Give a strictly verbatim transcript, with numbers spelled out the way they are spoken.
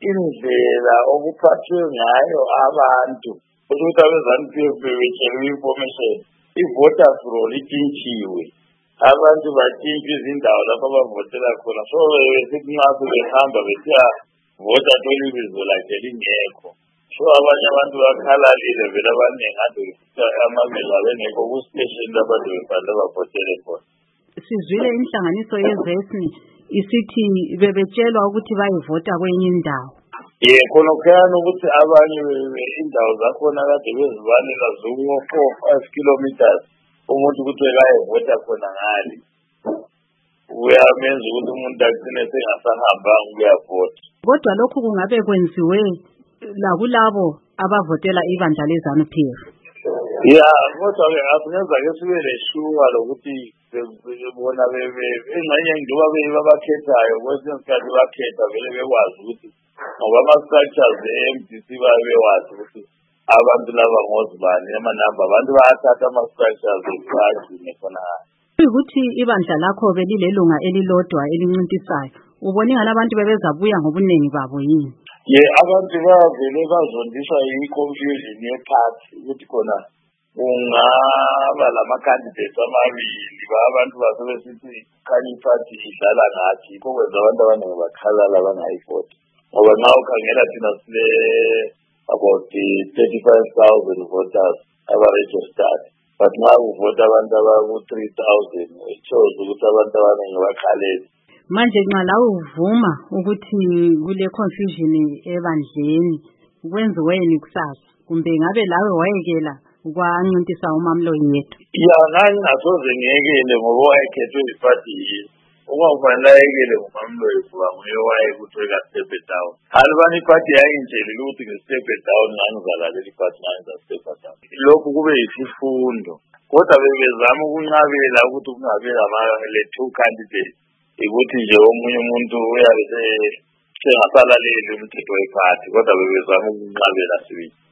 indlela okuphathwe ngayo abantu ukuthi abezansi bebetshelwe information i-voters roll itshintshiwe abantu batshintshwe izindawo lapho abavotela khona so besithi nxa sebehamba besiya vota thole ibizo lakhe lingekho so abanye abantu bakhalalile vele abaningi ade befika amabizo abengekho kustation lapho ade befanele bavotele khona. Sizwile inhlanganiso yezesni isithi bebetshelwa ukuthi bayivota kwenye indawo. Ye khona khona ukuthi abanye indawo zakhona kade bezibalela zonke four five kilometers umuntu ukuthi bayivota khona ngale. Uyamenza ukuthi umuntu agcine sengasahamba ukuyavota. Kodwa lokhu kungabe kwenziwe la kulabo abavotela ibandla leZANU P F. Ya kodwa ke asingenza ke sibe leshuwa lokuthi bona bebe engxenye ngiba bebabakhethayo kwesinye isikhathi bakhetha vele bekwazi ukuthi ngoba ama-structures e-M D C babewazi ukuthi abantu laba ngozibani amanamba abantu bayathatha ama-structures bagcine khona. Ukuthi ibandla lakho belilelunga elilodwa elincintisayo ubone ngalabantu bebezabuya ngobuningi babo yini? Ye abantu bavele bazondiswa yi-confusion ye-party ukuthi khona ungaba lama-candidates amabili abantu basebesithi khanye i-party idlala ngathi yikho kwenza abantu abaningi bakhalala bangayivoti ngoba nxa ukhangela thina sile about thirty-five thousand voters aba-registered but nxa kuvota abantu abaku-three thousand it shows ukuthi abantu abaningi bakhalele. Manje nxa lawe uvuma ukuthi kule confusion ebandleni kwenziweni kusasa kumbe ngabe lawe wayekela ukwancintisa uMamloi yethu? Ya ngani asoze ngiyekele ngoba wayekhethwe iparty yini ukufanele ayekele uMamloi kuba nguye wayekuthi ka step down alibani iparty yayintshelile ukuthi nge-step down ngangizalalela iparty ngangizastep down lokhu kube yisifundo kodwa bebezama ukunqabela ukuthi kungabe le-two candidates ukuthi nje omunye umuntu uyabe sengasalaleli umthetho weparty kodwa bebezama ukunqabela sibili.